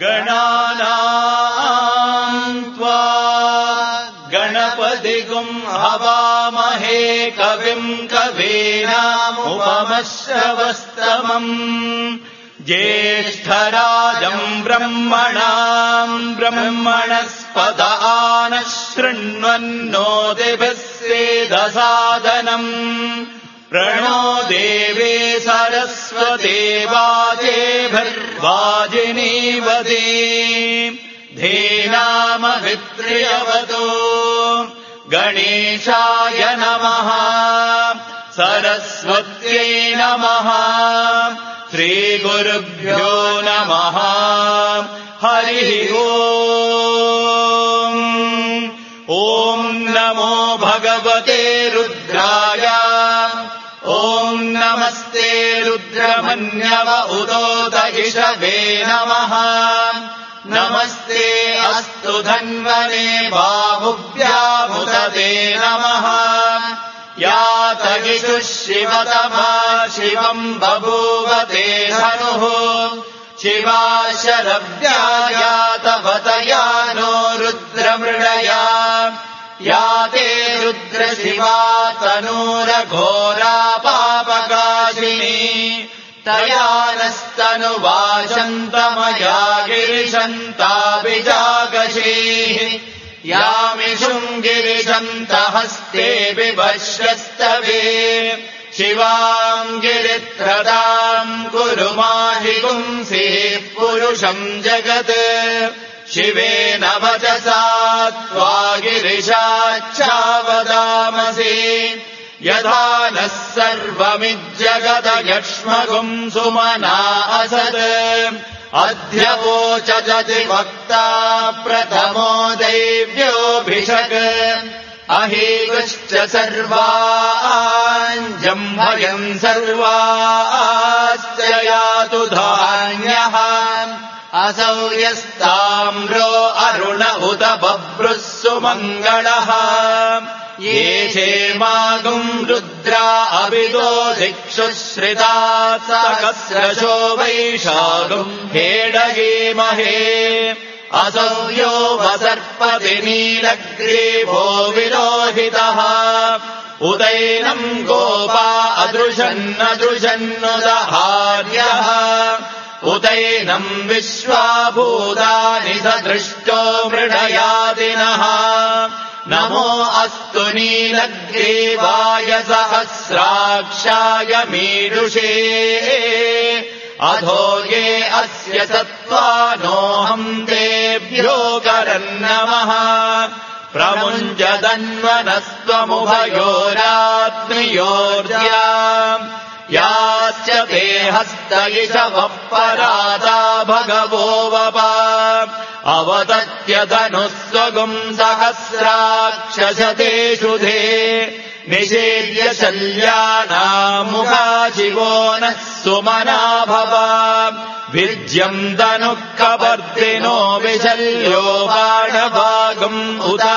गणानाम् त्वा गणपतिगुम् हवामहे कविम् कवीनामुपमश्रवस्तमम् ज्येष्ठराजम् ब्रह्मणाम् ब्रह्मणस्पत नः शृण्वन्नोतिभिः सेदसादनम् प्रणो देवे सरस्वती वाजेभिर्वाजिनीवती धीनामभित्र्यवतो गणेशाय नमः सरस्वत्यै नमः श्रीगुरुभ्यो नमः हरिः ओम् ॐ नमो भगवते रुद्राय ॐ नमस्ते रुद्रमन्यव उदोत इषवे नमः नमस्ते अस्तु धन्वने बाहुभ्यामुदते नमः यातगिषुः शिवतमा शिवम् बभूवते धनुः शिवा शरव्या यातवतया नो रुद्रमृडया याते रुद्रशिवा तनूरघोरा पापकाशिनी तया नस्तनुवाचन्तमया गिरिशन्ताभिजागशीः यामिषुम् गिरिशन्तहस्ते बिभश्यस्तवे शिवाम् गिरित्रदाम् कुरु माहि पुंसीः पुरुषम् जगत् शिवेन वचसा त्वा गिरिशाच्चावदामसि यथा नः सर्वमिज्जगत यक्ष्मगुम् सुमना असत् अध्यवोचजति वक्ता प्रथमो दैव्योऽभिषक् अहीगुश्च सर्वाञ्जम्भयम् सर्वाश्च यातु धान्यः असौ यस्ताम्रो अरुण उत बभ्रुः सुमङ्गलः ये क्षेमागुम् रुद्रा अविदो दिक्षुश्रिता सहस्रशो वैशागुम् हेडगीमहे असौ यो वसर्पति नीलग्रीवो विलोहितः उदैनम् गोपा अदृशन्नदृशन्नुदहार्यः उदैनम् विश्वाभूतानि सदृष्टो मृडयादिनः नमो अस्तु नीलग्रीवाय सहस्राक्षाय मीडुषे अधो ये अस्य सत्त्वानोऽहम् तेभ्यो करन्नमः प्रमुञ्जदन्वनस्त्वमुभयोरात्मयोर्या याश्च ते हस्त इषवः पराता भगवो वपा अवदत्यधनुः स्वगुम् सहस्राक्षशतेषु धे निषेद्य शल्यानामुखा शिवो नः सुमना भव विज्यम् धनुः कवर्दिनो विशल्यो बाणभागम् उदा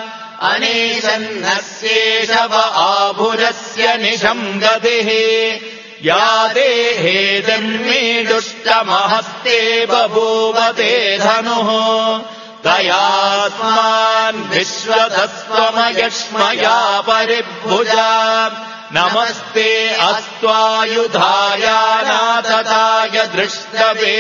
अनीशन्नस्येषव आभुरस्य निशम् गतिः या देहेतिर्मीडुष्टमहस्ते बभूवते धनुः तयास्मान् विश्वतस्त्वमयक्ष्मया परिभुजा नमस्ते अस्त्वायुधाय नाथताय दृष्टवे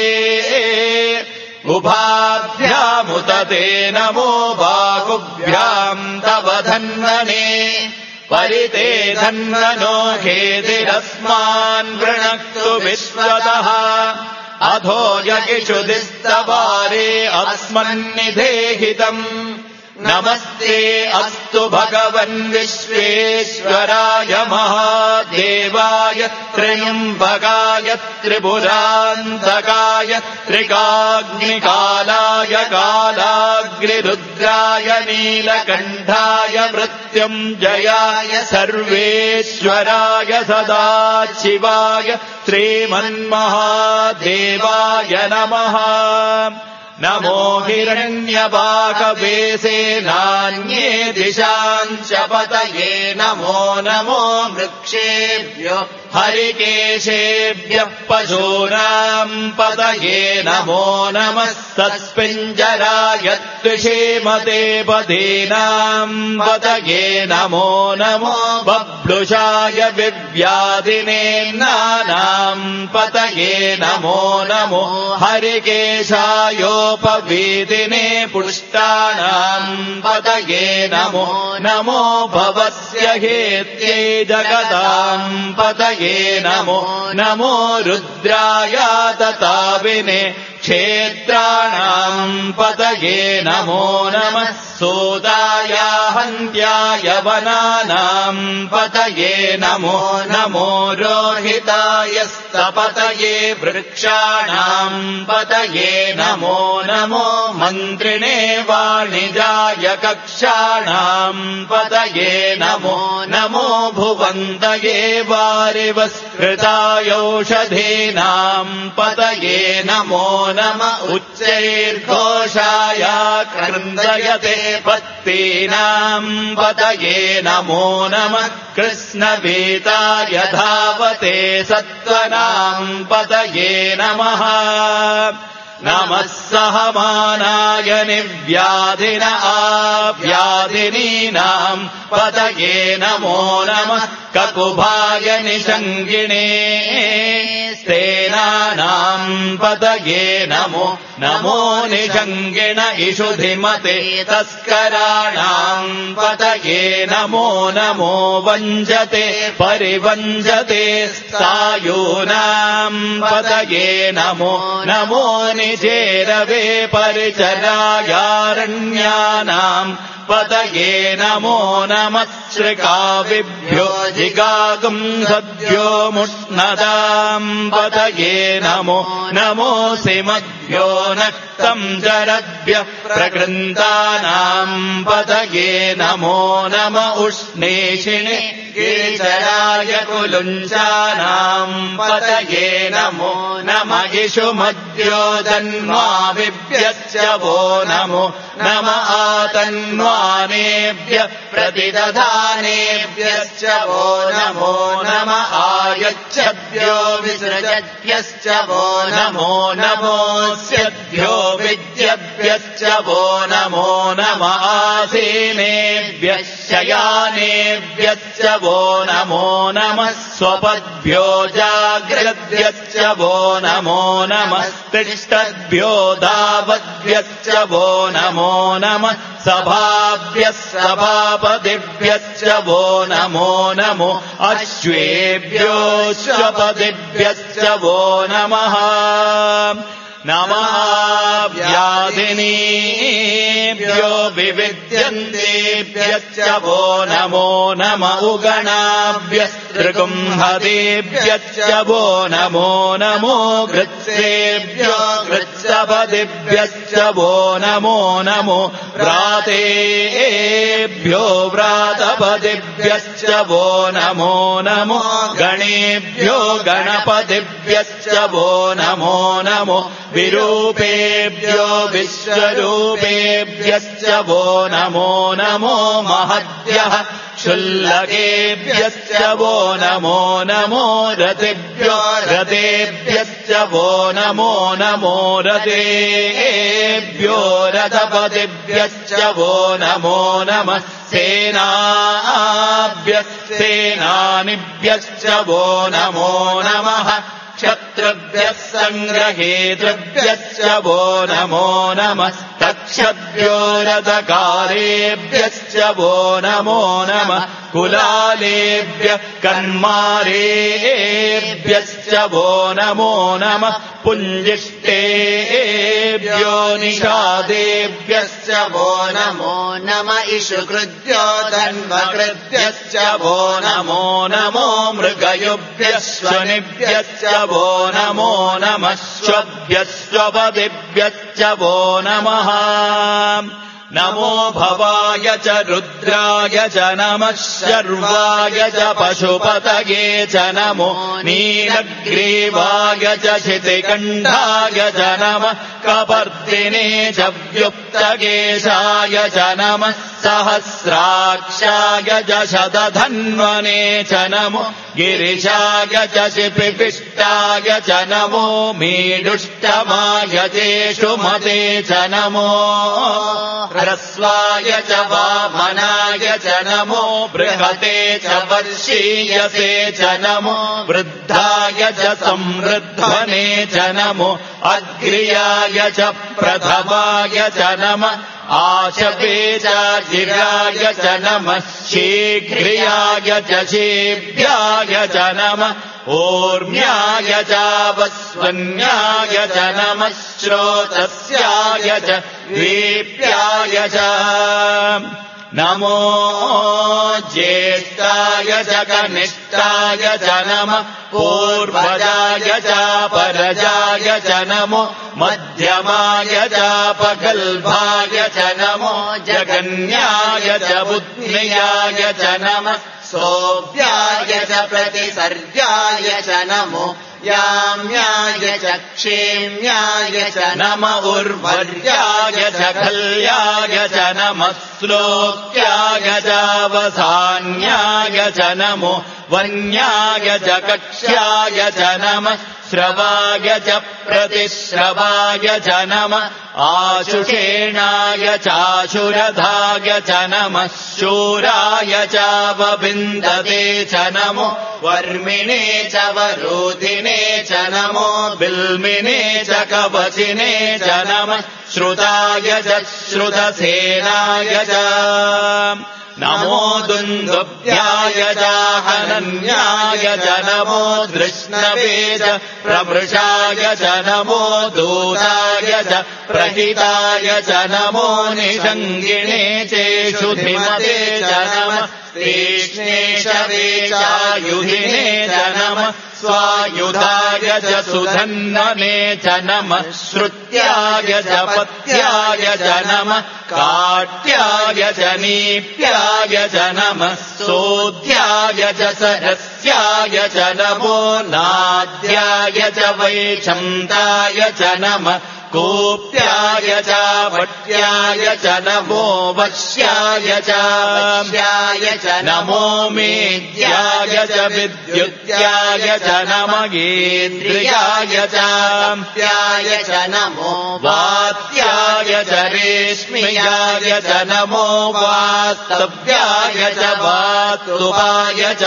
उभाभ्यामुदते नमो बाहुभ्याम् तव धन्वने परिते धन्वनो हेतिरस्मान् वृणक्तु विश्वतः अधो यगिषुदिस्तवारे अस्मन्निधेहितम् नमस्ते अस्तु भगवन् विश्वेश्वराय महादेवाय त्र्यम्बकाय त्रिपुरान्तकाय त्रिकाग्निकालाय कालाग्निरुद्राय नीलकण्ठाय मृत्युञ्जयाय सर्वेश्वराय सदाशिवाय श्रीमन्महादेवाय नमः नमो हिरण्यवाकवेसे नान्ये दिशाम् च पतये नमो नमो वृक्षेभ्यो हरिकेशेभ्यः पशूनाम् पतये नमो नमः सत्पिञ्जराय त्विषीमते पदीनाम् पतये नमो नमो बभ्लुषाय विव्याधिनेन्नानाम् पतये नमो नमो हरिकेशायोपवीदिने पुष्टाणाम् पतये नमो नमो भवस्य हेत्यै जगताम् पतये नमो नमो रुद्राय तताविने क्षेत्राणाम् पतये नमो नमः सूताय हन्त्याय वनानाम् पतये नमो नमो रोहिताय स्तपतये वृक्षाणाम् पतये नमो नमो मन्त्रिणे वाणिजाय कक्षाणाम् पतये नमो नमो भुवन्तये वारिवस्कृतायौषधीनाम् पतये नमो नम उच्चैर्घोषाय क्रन्दयते पत्तीनाम् पतये नमो नमः कृष्णवीताय धावते सत्त्वनाम् पतये नमः नमः सहमानाय निव्याधिन आव्याधिनीनाम् पतये नमो नमः ककुभाय निषङ्गिणे स्तेनानाम् पतये नमो नमो निषङ्गिण इषुधिमते तस्कराणाम् पतये नमो नमो वञ्जते परिवञ्जते स्थायूनाम् पतये नमो नमो निचेरवे परिचरायारण्यानाम् पतये नमो नमः श्रिकाविभ्यो जिगागुम् सद्यो मुष्णदाम् पतये नमो नमोऽसिमद्भ्यो नक्तम् जरद्भ्यः प्रकृन्तानाम् पतये नमो नम उष्णेशिणे गिरिचराय कुलुञ्चानाम् पतये नमो नम इषुमद्यो जन्माविभ्यश्च वो नमो नम आतन्वानेभ्यः प्रतिदधानेभ्यश्च वो नमो नम आयच्छद्भ्यो विसृजद्भ्यश्च वो नमो नमोऽस्यद्भ्यो विद्यभ्यश्च वो नमो नम आसीनेभ्यः शयानेभ्यश्च वो नमो नमः स्वपद्भ्यो जाग्रद्भ्यश्च वो नमो नमः तिष्ठद्भ्यो धावद्भ्यश्च वो नमो नमः सभाभ्यः सभापतिभ्यश्च वो नमो नमो अश्वेभ्योऽश्वपतिभ्यश्च वो नमः नमः व्याधिनीभ्यो विविद्यन्तेभ्यश्च वो नमो नम उगणाभ्यस्त्रिगुंहतेभ्यश्च वो नमो नमो गृत्सेभ्यो गृत्सपतिभ्यश्च वो नमो नमो व्रातेभ्यो व्रातपतिभ्यश्च वो नमो नमो गणेभ्यो गणपतिभ्यश्च वो नमो नमो विरूपेभ्यो विश्वरूपेभ्यश्च वो नमो नमो महद्भ्यः क्षुल्लकेभ्यश्च वो नमो नमो रतेभ्यो रतेभ्यश्च वो नमो नमो रतेभ्यो रथपतिभ्यश्च वो नमो नमः सेनाभ्यः सेनानिभ्यश्च वो नमो नमः क्षत्रुभ्यः सङ्ग्रहेतृभ्यश्च वो नमो नमः तक्षभ्यो रथकारेभ्यश्च वो नमो नमः कुलालेभ्यः कन्मारेभ्यश्च वो नमो नमः पुञ्जिष्टेभ्यो निषादेभ्यश्च वो नमो नम इषुकृद्यो धन्वकृद्भ्यश्च वो नमो नमो मृगयुभ्यः स्वनिभ्यश्च वो नमो नमः स्वभ्यः स्वपतिभ्यश्च वो नमः नमो भवाय च रुद्राय च नमः शर्वाय च पशुपतये च नमो नीलग्रीवाय च शितिकण्ठाय च नमः कपर्दिने च व्युक्तकेशाय च नमः सहस्राक्षाय च शतधन्वने च नमो गिरिशाय च शिपिपिष्टाय च नमो मीडुष्टमाय तेषु मते च नमो ह्रस्वाय च वामनाय च नमो बृहते च वर्षीयसे च नमो वृद्धाय च संवृद्धने च नमो अग्र्याय च प्रथमाय च नमः आशपे च गिराय च नमः शीघ्र्याय च शीभ्याय च नमः ऊर्म्याय च वस्वन्याय च नमः श्रोतस्याय च दीप्याय च नमो ज्येष्ठाय च कनिष्ठाय च नमः पूर्वजाय च परजाय च नमो मध्यमाय च पगल्भाय च नमो जगन्याय च बुद्ध्याय च नमः सोऽव्याय च प्रतिसर्गाय च नमो याम्याय च क्षेम्याय च नम उर्वर्याय च खल्याय च नमः श्लोक्याय च वसान्याय च नमो वन्याय च कक्ष्याय च नमः श्रवाय च प्रतिश्रवाय च नमः आशुषेणाय चाशुरधाय च नमः शूराय च वविन्दते च नमो वर्मिणे च वरोधिने च नमो बिल्मिने च कवचिने च नमः श्रुताय च श्रुतसेनाय च नमो दुन्दुभ्याय च हनन्याय च नमो धृष्णवे च प्रमृषाय च नमो दूताय च प्रहिताय च नमो निषङ्गिणे चेषुधिमते च नमः तीक्ष्णेशवे चायुधिने च नमः स्वायुधाय च सुधन्वने च नमः श्रुत्याय च पत्याय च नमः काट्याय च नीप्याय च नमः सोऽध्याय च सरस्याय च नमो नाद्याय च वैछन्ताय च नमः कोप्याय च वट्याय च नमो वश्याय च नमो मेद्याय च विद्युत्याय च नमगेन्द्रियाय च नमो वात्याय च रेश्म्याय च नमो वास्तव्याय च वास्तुवाय च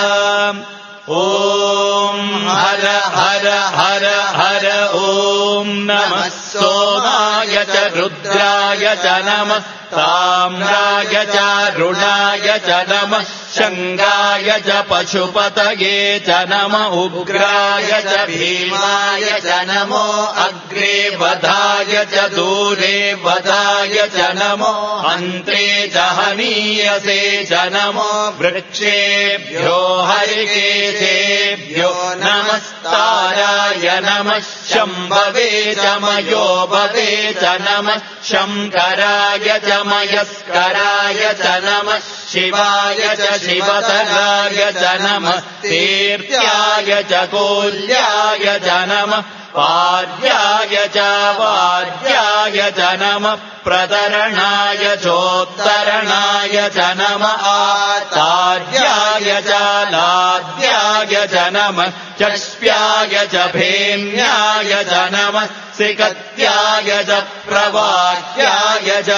ॐ हर हर हर हर ॐ नमः सोमाय च रुद्राय च नमः ताम्राय च रुणाय च नमः शङ्गाय च पशुपतये च नमः उग्राय च भीमाय च नमो अग्रे वधाय च दूरे वधाय च नमो अन्त्रे च हनीयसे च नमो वृक्षेभ्यो हरिकेशेभ्यो नमस्ताराय नमः शम्भवे च मयोभवे च नमः शङ्कराय च मयस्कराय च नमः शिवाय च शिवतराय च नमः तीर्थ्याय च कोल्याय च नमः पार्याय च वार्याय च नमः प्रतरणाय चोत्तरणाय च नमः आचार्याय च लाद्याय च नमः चक्ष्प्याय च भेम्याय च नमः सिकत्याय च प्रवाह्याय च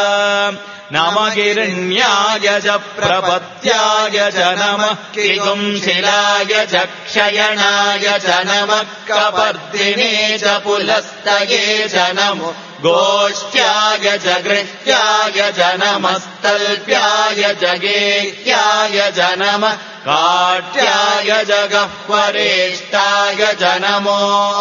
नमगिरण्याय च प्रपत्याय च नमः किगुंशिलाय च क्षयणाय च नमः कपर्दिने च पुलस्तये च नमो गोष्ठ्याय च गृह्याय च नमस्तल्प्याय च गेह्याय च नमः काट्याय च गह्वरेष्टाय च नमो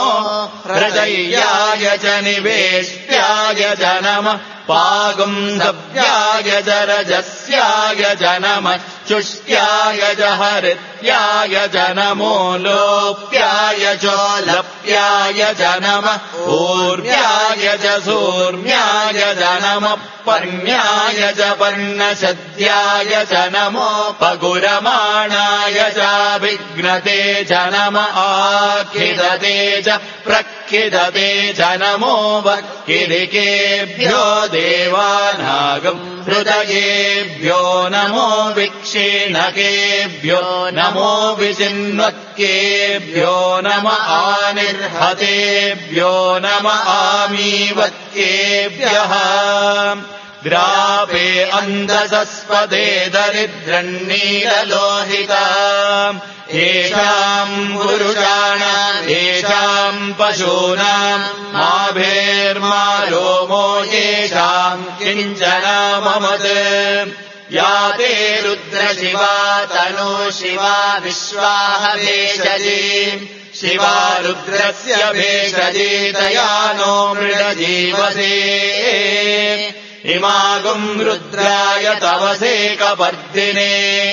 हृदयाय च निवेष्ट्याय च नमः पागुंधव्याय च रजस्याय च नमः चुष्ट्याय च हरित्याय च नमो लोप्याय चोलप्याय च नमः ऊर्व्याय च सूर्म्याय च नमः पर्ण्याय च पर्णशद्याय च नमो पगुरमाणाय चाभिघ्नते च नम आखिदते च प्रखिदते च नमो वक्किलिकेभ्यो देवानागम् हृदयेभ्यो नमो विक्षीणकेभ्यो नमो विचिन्वक्केभ्यो नम आनिर्हतेभ्यो नम आमीवक्केभ्यः द्रापे अन्धसस्पदे दरिद्रन्नीललोहिता येषाम् पुरुषाणाम् येषाम् पशूनाम् माभेर्मा रोमो येषाम् किञ्चन ममत् या ते रुद्रशिवा तनु शिवा विश्वाह भेषजी शिवा रुद्रस्य भेषजी तया नो मृडजीवसे इमागुम् रुद्राय तवसे कपर्दिने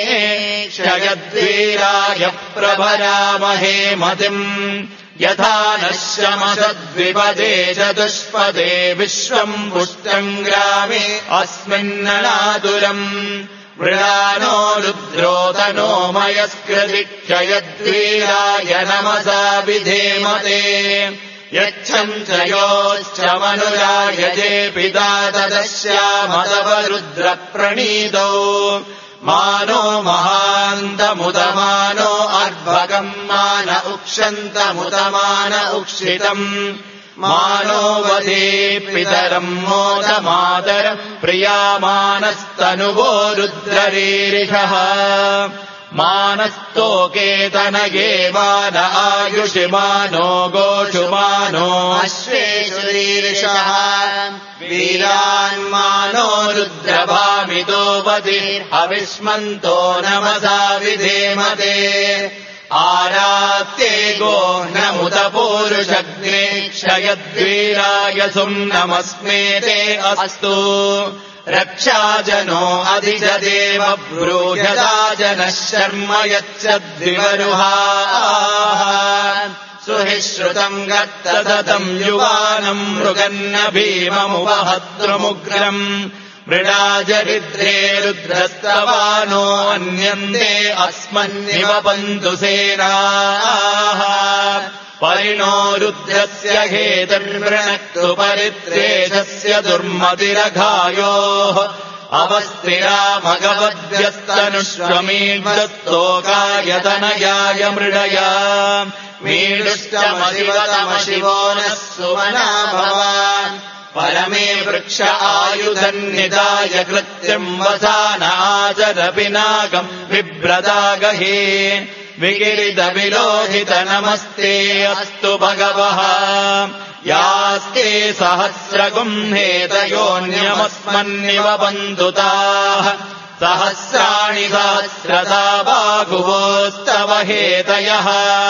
क्षयद्वीराय प्रभरामहे मतिम् यथा नः शमसद्विपदे चतुष्पदे विश्वम् पुष्टम् ग्रामे अस्मिन्ननातुरम् मृडानो रुद्रो तनो मयस्कृति क्षयद्वीराय नमसा विधेमते यच्छम् च योश्च मनुरायजे पिता तदस्यामतवरुद्रप्रणीतौ मानो महान्तमुदमानो अर्भकम् मान उक्षन्तमुदमान उक्षितम् मानो वधे पितरम् मोदमातरम् प्रियामानस्तनुवो रुद्ररीरिषः मानस्तोकेतनये मान आयुषिमानो गोषुमानो अश्वेषुरीर्षः वीरान्मानो रुद्रभामितो वधिर्हविष्मन्तो नमसा विधेमते आरात्ये गोह्नमुत पूरुषग्ने क्षयद्वीराय सुम्नमस्मेते अस्तु रक्षाजनो अधिजदेव ब्रूह्यदाजनः शर्म यच्छद्विवरुहाः सुहि श्रुतम् गत्ततम् युवानम् मृगन्न भीममुपहद्रुमुग्रम् मृडाजरिद्रे रुद्रस्तवानो अन्यन्ते अस्मन्निवपन्तु सेनाः परिणो रुद्रस्य हेतर्वृणक्तु परित्रेषस्य दुर्मतिरघायोः अवस्त्रिरामगवद्यस्तनुष्वमीड्यस्तोकायतनयाय मृडया मीडुष्टमशिवतमशिवो नः सुमना भवान् परमे वृक्ष आयुधन्निदाय कृत्यम् वसानाचरपिनाकम् बिभ्रदागहे विगिरिदविलोहित नमस्ते अस्तु भगवः यास्ते सहस्रगुम्हेतयोऽन्यमस्मन्निव बन्धुताः सहस्राणि सहस्रता बाहुवोस्तव हेतयः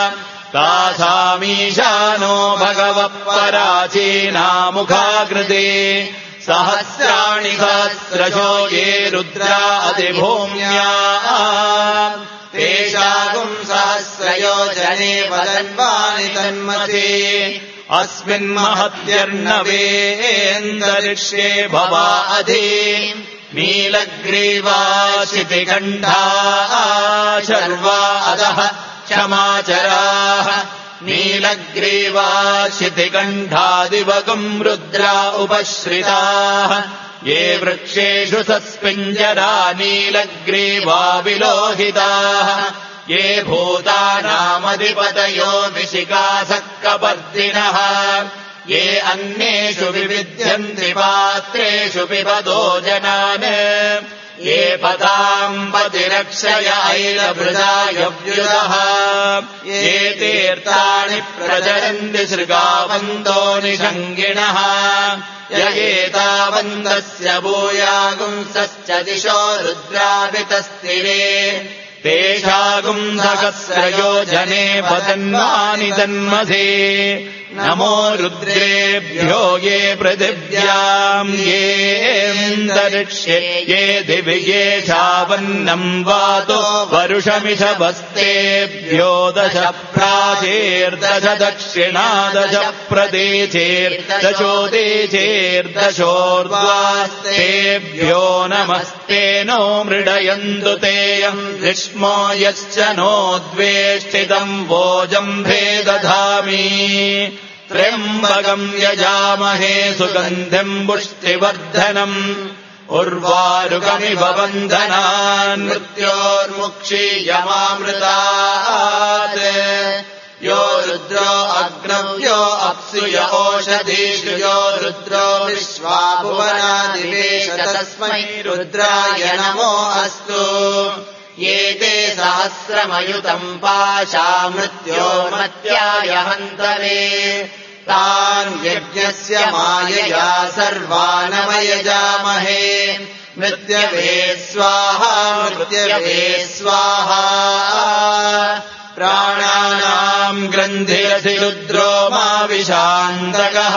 तासामीशानो भगवः पराचीनामुखाकृते सहस्राणि सहस्रशो ये रुद्रा अधिभूम्या तेषागुम् सहस्रयोजने वदन्वानि तन्मते अस्मिन्महत्यर्णवेन्दरिक्ष्ये भवा अधि नीलग्रीवा शितिकण्ठा शर्वा अधः क्षमाचराः नीलग्रीवा शितिकण्ठादिवगुम् रुद्रा उपश्रिताः ये वृक्षेषु सस्पिञ्जरा नीलग्रीवा विलोहिताः ये भूतानामधिपतयो विशिखासक्कपर्दिनः ये अन्येषु विविध्यन्ति पात्रेषु पिबतो जनान् ये पदाम्बतिरक्षय ऐलभृदायव्युदः ये तीर्थानि प्रचरन्ति शृगावन्तो निषङ्गिणः ययेतावन्तस्य भूयागुंसश्च दिशो रुद्रावितस्तिरे तेषागुम् सहस्रयोजने पतन्वानि तन्मसे नमो रुद्रेभ्यो ये पृथिव्याम् येऽन्तरिक्षे ये दिवि ये चावन्नम् वातो वरुषमिषवस्तेभ्यो दश प्राचीर्दश दक्षिणादश प्रदेचेर्दशोदेचेर्दशोर्ध्वास्तेभ्यो नमस्ते नो मृडयन्तु तेयम् ग्रीष्मो यश्च नो द्वेष्टितम् वोजम्भे दधामि त्र्यम्बकम् यजामहे सुगन्धिम् पुष्टिवर्धनम् उर्वारुकमिव बन्धनान् मृत्योर्मुक्षीयमामृतात् यो रुद्रो अग्नव्यो अप्सु य ओषधीषु यो रुद्रो विश्वा भुवनादिवेश तस्मै रुद्राय नमो अस्तु ये ते सहस्रमयुतम् पाशा मृत्योर्मत्याय हन्तवे तान् यज्ञस्य मायया सर्वानवयजामहे मृत्यवे स्वाहा मृत्यवे स्वाहा प्राणानाम् ग्रन्थिरसि रुद्रो मा विशान्तकः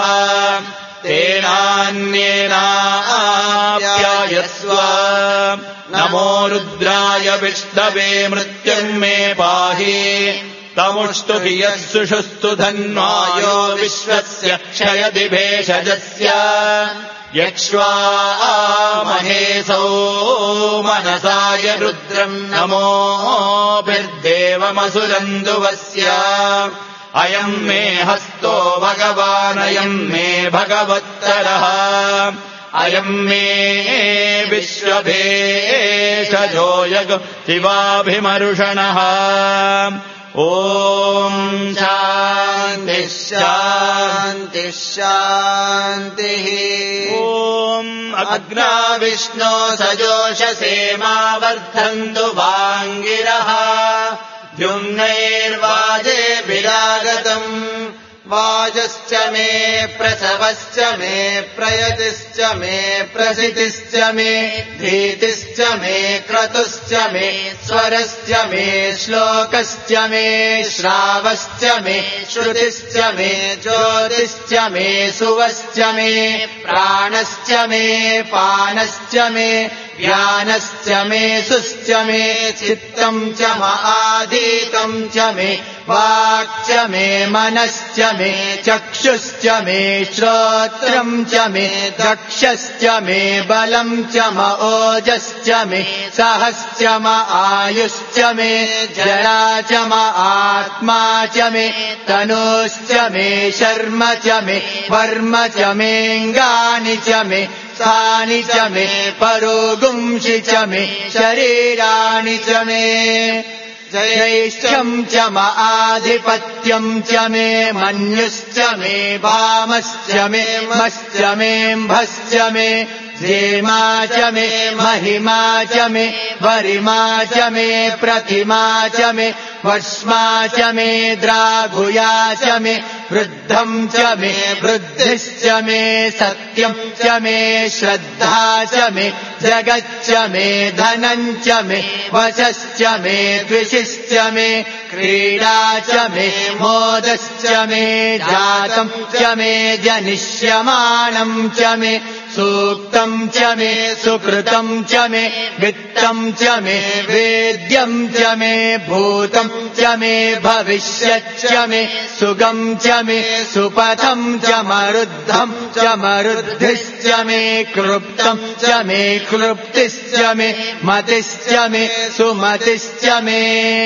तेनान्येनाप्यायस्व नमो रुद्राय विष्णवे मृत्युर्मे पाहि तमुष्टु हि यत्सुषुस्तु धन्वायो विश्वस्य क्षयति भेषजस्य यक्ष्वामहेसौ मनसाय रुद्रम् नमोभिर्देवमसुरन्दुवस्य अयम् मे हस्तो भगवानयम् मे भगवत्तरः अयम् मे विश्वभेषजो यग शिवाभिमरुषणः ॐ शान्तिः शान्तिः शान्तिः ॐ अग्ना विष्णो सजोषसे मा वर्धन्तु वाङ्गिरः द्युम्नैर्वाजेभिरागतम् वाजश्च मे प्रसवश्च मे प्रयतिश्च मे प्रसितिश्च मे धीतिश्च मे क्रतुश्च मे स्वरश्च मे श्लोकश्च मे श्रावश्च मे श्रुतिश्च मे ज्योतिश्च मे सुवश्च मे प्राणश्च मे पानश्च मे ज्ञानश्च मे सुश्च मे चित्तम् च महाधीतम् च मे वाक् च मे मनश्च मे चक्षुश्च मे श्रोत्रम् च मे दक्षश्च मे बलम् च म ओजश्च मे सहश्च म आयुश्च मे जरा च म आत्मा च मे तनुश्च मे शर्म च मे वर्म च मेऽङ्गानि च मे स्थानि च मे परोगुंषि च मे शरीराणि च मे ज्यैष्ठम् च म आधिपत्यम् च मे मन्युश्च मे वामश्च मे मश्च मेऽम्भश्च मे जेमा च मे महिमा च मे वरिमा च मे प्रतिमा च मे वर्ष्मा च मे द्राघुया च मे वृद्धम् च मे वृद्धिश्च मे सत्यम् च मे श्रद्धा च मे जगच्च मे धनम् च मे वशश्च मे द्विषिश्च मे क्रीडा च मे मोदश्च मे जातम् च मे जनिष्यमाणम् च मे सूक्तम् च मे सुकृतम् च मे वित्तम् च मे वेद्यम् च मे भूतम् च मे भविष्यच्च मे सुगम् च मे सुपथम् च मरुद्धम् च मरुद्धिश्च मे क्लृप्तम् च मे क्लृप्तिश्च मे मतिश्च मे सुमतिश्च मे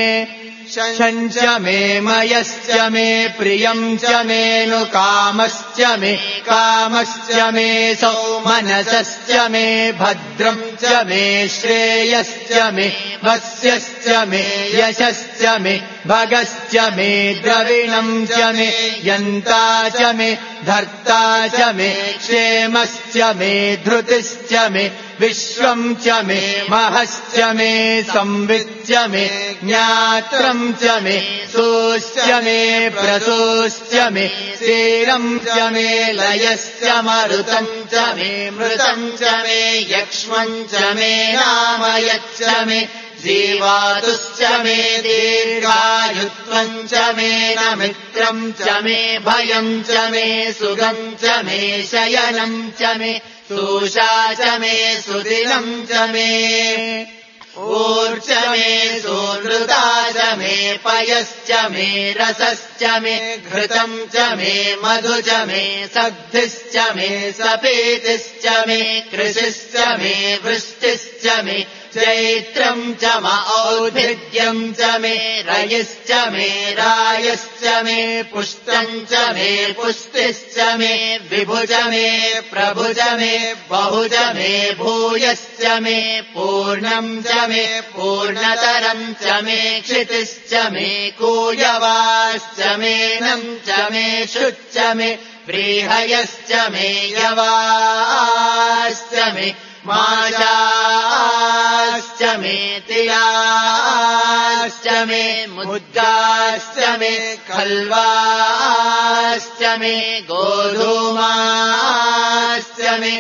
शञ्च मे मयश्च मे प्रियम् च मेऽनुकामश्च मे कामश्च मे सौमनसश्च मे भद्रम् च मे श्रेयश्च मे वस्यश्च मे यशश्च मे भगश्च मे द्रविणम् च मे यन्ता च मे धर्ता च मे क्षेमश्च मे धृतिश्च मे विश्वम् च मे महश्च मे संविच्च मे ज्ञात्रम् च मे सोश्च मे प्रसोश्च मे स्थिरम् च मे लयश्च मरुतम् च मे मृतम् च मे यक्ष्मम् च मे नामयच्च मे जीवातुश्च मे दीर्घायुत्वम् च मे न मित्रम् च मे भयम् च मे सुगम् च मे शयनम् च मे सूषा च मे सुदिनम् च मे ऊर्च मे सुनृता च मे पयश्च मे रसश्च मे घृतम् च मे मधु च मे सद्धिश्च मे सपेतिश्च मे कृषिश्च मे वृष्टिश्च मे चैत्रम् च म और्भिद्यम् च मे रयिश्च मे रायश्च मे पुष्टम् च मे पुष्टिश्च मे विभु च मे प्रभु च मे बहु च मे भूयश्च मे पूर्णम् च मे पूर्णतरम् च मे क्षितिश्च मे कूयवाश्च मे नम् च मे शुच्च मे व्रीहयश्च मे यवाश्च मे माशाश्च मे तिलाश्च मे मुद्गाश्च मे खल्वाश्च मे गोधूमाश्च मे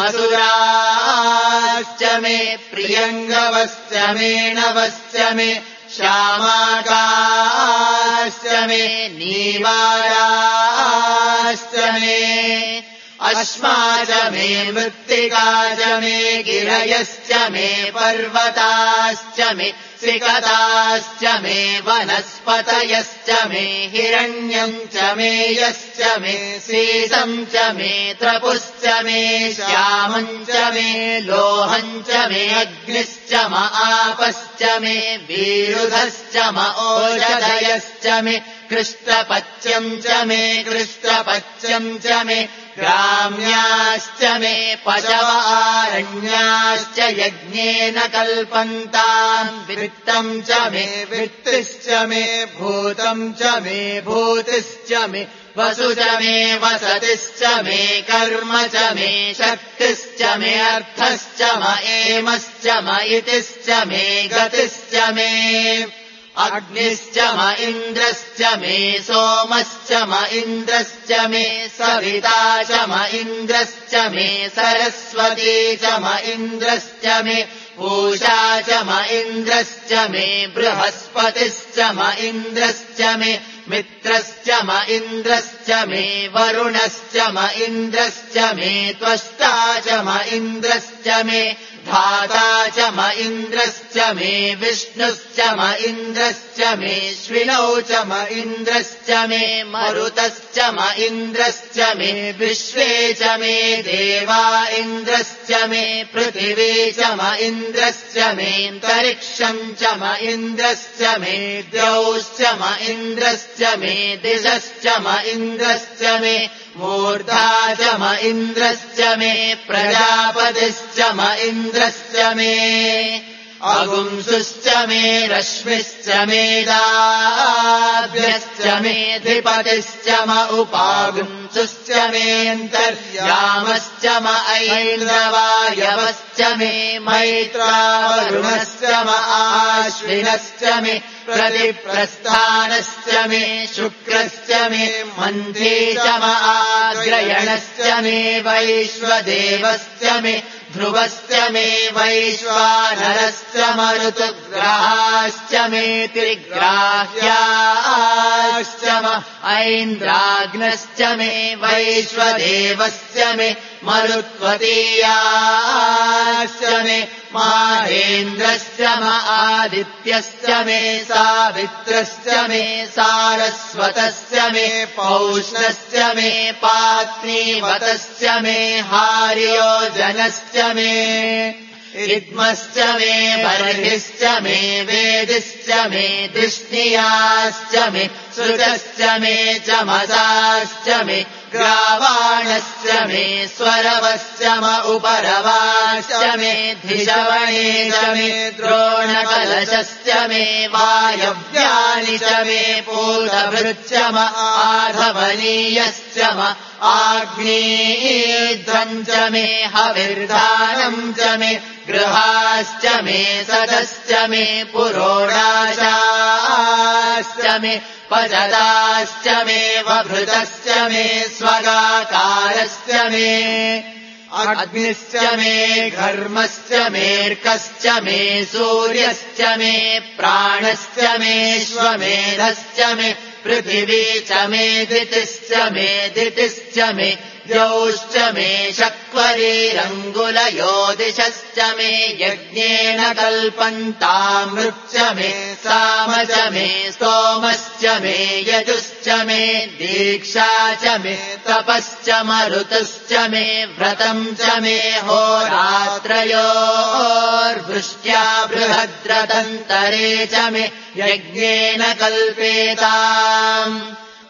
मसुराश्च मे प्रियङ्गवश्च मे नवश्च मे श्यामाकाश्च मे नीवाराश्च मे अश्मा च मे मृत्तिका च मे गिरयश्च मे पर्वताश्च मे सिकताश्च मे वनस्पतयश्च मे हिरण्यम् च मे यश्च मे सीसम् च मे त्रपुश्च मे श्यामम् च मे लोहम् च मे अग्निश्च म आपश्च मे वीरुधश्च म ओषधयश्च मे कृष्णपच्यम् च मे कृष्णपच्यम् च मे ग्राम्याश्च मे पशवारण्याश्च यज्ञेन कल्पन्ताम् वित्तम् च मे वित्तिश्च मे भूतम् च मे भूतिश्च मे वसु च मे वसतिश्च मे कर्म च मे शक्तिश्च मे अर्थश्च म एमश्च म इतिश्च मे गतिश्च मे अग्निश्च म इन्द्रश्च मे सोमश्च म इन्द्रश्च मे सविता च म इन्द्रश्च मे सरस्वती च म इन्द्रश्च मे पूषा च म इन्द्रश्च मे बृहस्पतिश्च म इन्द्रश्च मे मित्रश्च म इन्द्रश्च मे वरुणश्च म इन्द्रश्च मे त्वष्टा च म इन्द्रश्च मे धाता च म इन्द्रश्च मे विष्णुश्च म इन्द्रश्च मे श्विनौ च म इन्द्रश्च मे मरुतश्च म इन्द्रश्च मे विश्वे च मे देवा इन्द्रश्च मे पृथिवी च म इन्द्रश्च मेऽन्तरिक्षम् च म इन्द्रश्च मे द्यौश्च म इन्द्रश्च मे दिशश्च म इन्द्रश्च मे मूर्धा च म इन्द्रश्च मे प्रजापतिश्च म इन्द्रश्च मे अगुंसुश्च मे रश्मिश्च मेदाभ्यश्च मेऽधिपतिश्च म उपागुंसुश्च मेऽन्तर्यामश्च म ऐन्द्रवायवश्च मे मैत्रावरुणश्च म आश्विनश्च मे प्रतिप्रस्थानश्च मे शुक्रश्च मे मन्त्री च म आग्रयणश्च मे वैश्वदेवश्च मे ध्रुवश्च मे वैश्वानरश्च मरुतुग्राश्च मे त्रिग्राह्याश्च म ऐन्द्राग्नश्च मे वैश्वदेवश्च मे मरुत्वतीयाश्च मे माहेन्द्रश्च म आदित्यश्च मे सावित्रश्च मे सारस्वतश्च मे पौष्णश्च मे पात्नीवतश्च मे हार्योजनश्च मे इद्मश्च मे बर्हिश्च मे वेदिश्च मे दिष्णियाश्च मे सृजश्च मे चमसाश्च मे ग्रावाणश्च मे स्वरवश्च म उपरवाश्च मे धिषवणे च मे द्रोणकलशश्च मे वायव्यानि च मे पूतभृच्च म आधवनीयश्च म आग्नेध्वम् च मे हविर्धानम् च मे गृहाश्च मे सदश्च मे पुरोडाशाश्च मे पचताश्च मे वभृतश्च मे स्वगाकारश्च मे अग्निश्च मे घर्मश्च मेऽर्कश्च मे सूर्यश्च मे प्राणश्च मेऽश्वमेधश्च मे पृथिवी च मे दितिश्च मे दितिश्च मे द्यौश्च मे शक्वरीरङ्गुलयो दिशश्च मे यज्ञेन कल्पन्तामृच्च मे साम च मे स्तोमश्च मे यजुश्च मे दीक्षा च मे तपश्च मरुतश्च मे व्रतम् च मे होरात्रयोर्वृष्ट्या बृहद्रतन्तरे च मे यज्ञेन कल्पेताम्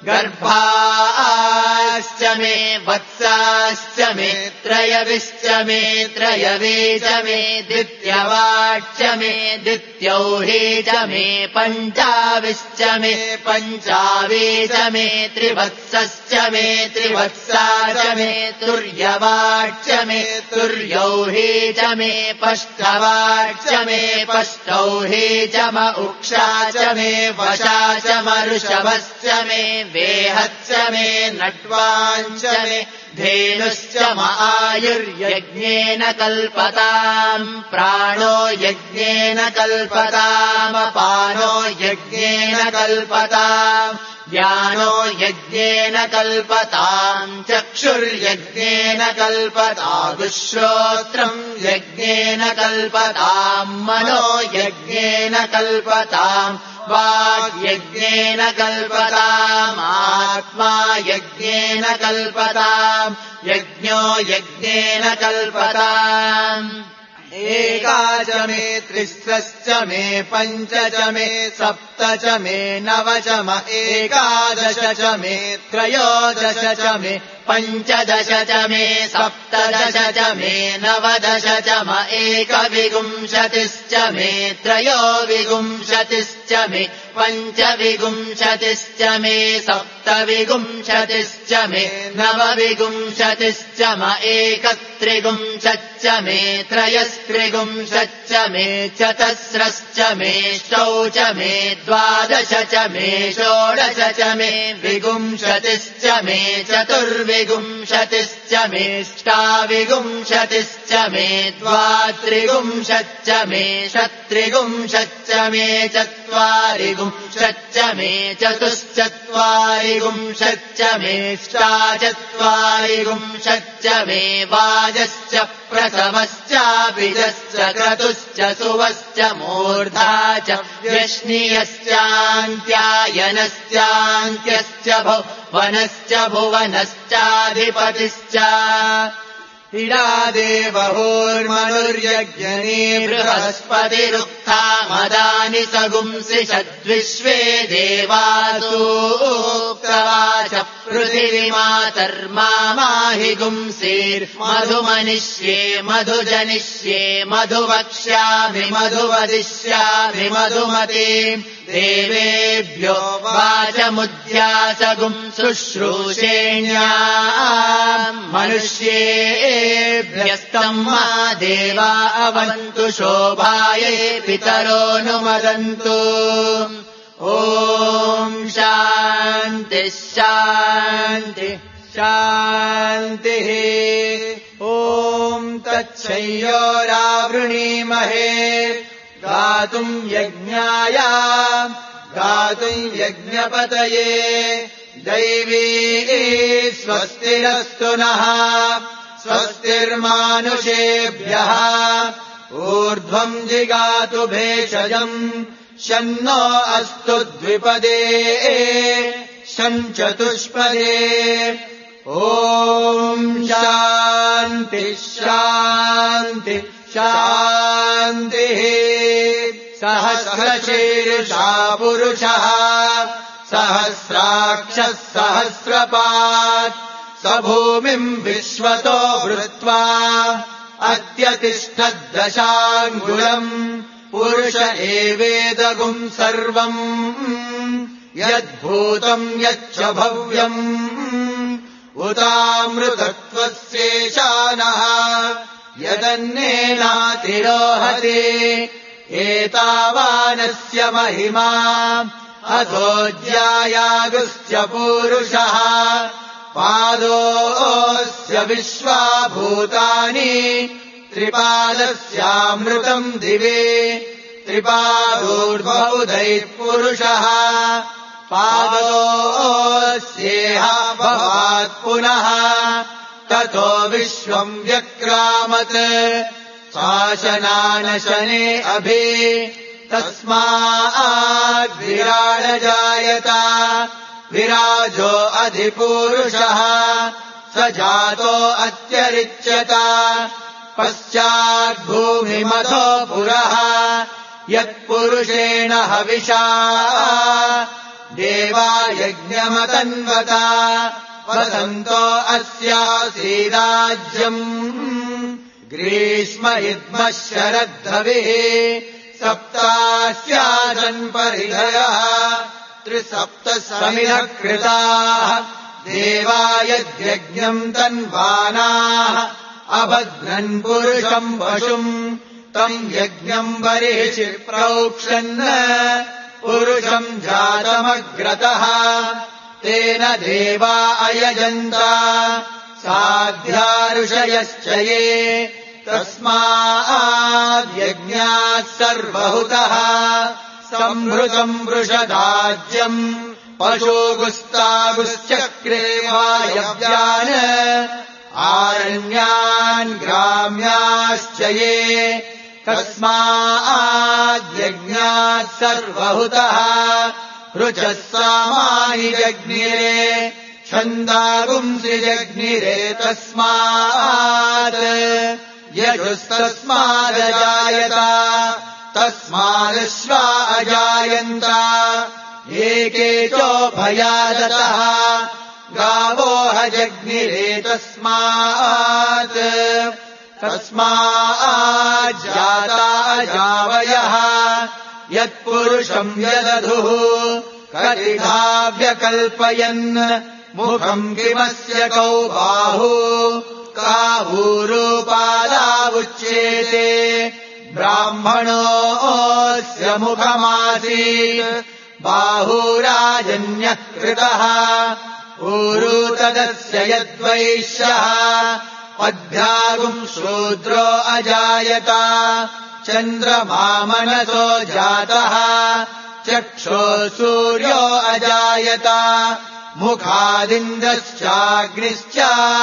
गर्भाश्च मे वत्साश्च मे त्रयविश्च मे त्रयवे च मे द्वित्यवाच्च मे द्वित्यौहे च मे पञ्चाविश्च मे पञ्चावे च मे त्रिवत्सश्च मे त्रिवत्सा च मे तुर्यवाच्च मे तुर्यौहे च मे पष्टवाच्च मे पष्टौहे च म उक्षा च मे वशा च मऋषभश्च मे वेहच्च मे नट्वाञ्च मे धेनुश्च म आयुर्यज्ञेन कल्पताम् प्राणो यज्ञेन कल्पतामपानो यज्ञेन कल्पताम् ज्ञानो यज्ञेन कल्पताम् चक्षुर्यज्ञेन कल्पतागुश्रोत्रम् यज्ञेन कल्पताम् मनो यज्ञेन कल्पताम् वाग्यज्ञेन कल्पताम् आत्मा यज्ञेन कल्पताम् यज्ञो यज्ञेन कल्पताम् एका च मे त्रिस्रश्च मे पञ्च च मे सप्त च मे नव च म एकादश च मे त्रयोदश च मे पञ्चदश च मे सप्तदश च मे नवदश च म एकविंशतिश्च मे त्रयोविंशतिश्च मे पञ्चविंशतिश्च मे सप्तविंशतिश्च मे नवविंशतिश्च म एकत्रिंशच्च मे त्रयस्त्रिंशच्च मे चतस्रश्च मे षौ च मे द्वादश च मे षोडश च मे विंशतिश्च मे चतुर्विंशतिश्च मे ष्टाविंशतिश्च मे द्वात्रिंशच्च मे षत्रिंशच्च मे चत्वारिंशच्च मे चतुश्चत्वारिंशच्च मे ष्टाचत्वारिंशच्च मे वाजश्च प्रसवश्चाभिजश्च क्रतुश्च सुवश्च मूर्धा च व्यश्नियश्चान्त्यायनश्चान्त्यश्च भुवनश्च भुवनश्चाधिपतिश्च इडादेवहोर्मनुर्यज्ञने बृहस्पतिरुक्था मदानि सगुंसि षद्विश्वे देवासूक्तवाच पृथिवीमातर्माहि गुंसीर्मधुमनिष्ये मधुजनिष्ये मधुवक्ष्यामि मधुवदिष्यामि मधुमते देवेभ्यो वाचमुद्यासगुम् शुश्रूषेण्या मनुष्येभ्यस्तम् मा देवा अवन्तु शोभायै पितरोऽनुमदन्तु ॐ शान्तिः शान्तिः शान्तिः ॐ तच्छयोरावृणीमहे गातुम् यज्ञाय गातुम् यज्ञपतये दैवी स्वस्तिरस्तु नः स्वस्तिर्मानुषेभ्यः ऊर्ध्वम् जिगातु भेषजम् शन्नो अस्तु द्विपदे शञ्चतुष्पदे ॐ शान्तिः शान्तिः शान्तिः सहस्रशीर्षा पुरुषः सहस्राक्षः सहस्रपात् स भूमिम् विश्वतो वृत्वा अत्यतिष्ठद्दशाङ्गुलम् पुरुष एवेदगुम् सर्वम् यद्भूतम् यच्च भव्यम् उतामृतत्वस्येशानः यदन्नेनातिरोहति एतावानस्य महिमा अथोऽध्यायागुश्च पूरुषः पादोऽस्य विश्वा भूतानि त्रिपादस्यामृतम् दिवे त्रिपादोर्बहुधैः पुरुषः पादोऽस्येह भवात् पुनः ततो विश्वम् व्यक्रामत् शासनानशने अभि तस्माद्विराडजायत विराजो अधिपूरुषः स जातो अत्यरिच्यत पश्चाद्भूमिमथो पुरः यत्पुरुषेण हविषा देवा यज्ञमतन्वत वसन्तो अस्यासीदाज्यम् ग्रीष्म इद्मः शरद्धविः सप्तास्यासन्परिधयः त्रिसप्तसमिधः कृताः देवा यद्यज्ञम् तन्वानाः अभद्रन् पुरुषम् पशुम् तम् यज्ञम् बर्हिषि प्रोक्षन् पुरुषम् जातमग्रतः तेन देवा अयजन्त साध्या ऋषयश्च ये तस्माद्यज्ञात् सर्वहुतः सम्भृतम् वृषदाज्यम् पशुगुस्तागुश्चक्रे वायव्यान् आरण्यान् ग्राम्याश्च ये तस्माद्यज्ञात् सर्वहुतः ऋचः सामानि जज्ञिरे छन्दागुंसि जज्ञिरे तस्मात् यजुस्तस्मादजायत तस्मादश्वा अजायन्त एके चोभयादतः गावोह जज्ञिरे तस्मात् तस्माज्जाता अजावयः यत्पुरुषम् यदधुः कटिधा व्यकल्पयन् मुखम् किमस्य कौ बाहु कावूरूपादावुच्येते ब्राह्मणोऽस्य मुखमासीत् बाहुराजन्यः कृतः ऊरू तदस्य यद्वैश्यः पद्भ्यागुम् शूद्रो अजायत चन्द्रमा मनसो जातः चक्षो सूर्यो अजायत मुखादिन्द्रश्चाग्निश्च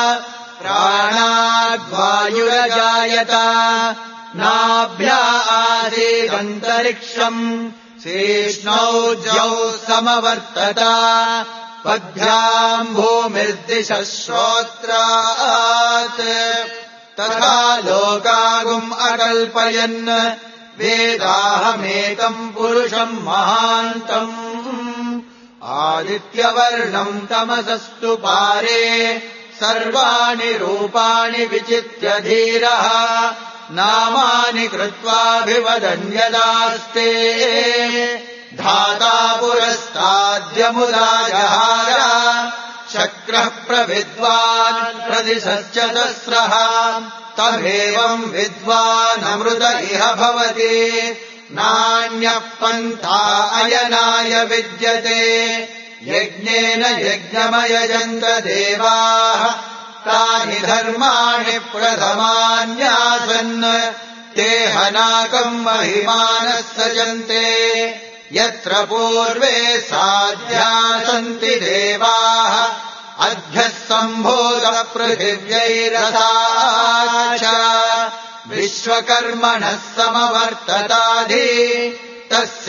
प्राणाद्वायुरजायत नाभ्या आसीदन्तरिक्षम् शेष्णौ द्यौ समवर्तत पद्भ्याम् भूमिर्दिशः श्रोत्रात् तथा लोकागुम् अकल्पयन् वेदाहमेकम् पुरुषम् महान्तम् आदित्यवर्णम् तमसस्तु पारे सर्वाणि रूपाणि विचित्य धीरः नामानि कृत्वाभिवदन्यदास्ते धाता पुरस्ताद्यमुदा जहार शक्रः प्रविद्वान् प्रतिशश्चतस्रः तमेवम् विद्वानमृत इह भवति नान्यः पन्था अयनाय विद्यते यज्ञेन यज्ञमयजन्त देवाः तानि धर्माणि प्रथमान्यासन् ते हनाकम् महिमानः सजन्ते यत्र पूर्वे साध्या सन्ति देवाः अध्यः सम्भूतः पृथिव्यैरसा च विश्वकर्मणः समवर्तताधि तस्य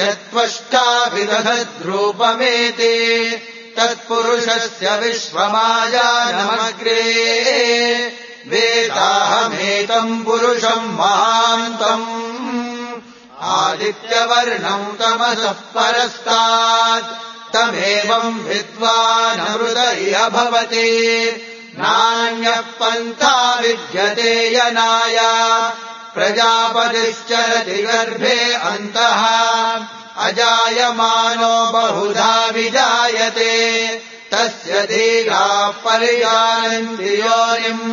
त्वष्टाभिदधद्रूपमेति तत्पुरुषस्य विश्वमायानमग्रे वेदाहमेतम् पुरुषम् महान्तम् आदित्यवर्णम् तमसः परस्तात् तमेवम् विद्वानमृत इह भवति नान्यः पन्था विद्यते यनाय प्रजापतिश्चरति गर्भे अन्तः अजायमानो बहुधा विजायते तस्य धीराः परिजानन्ति योनिम्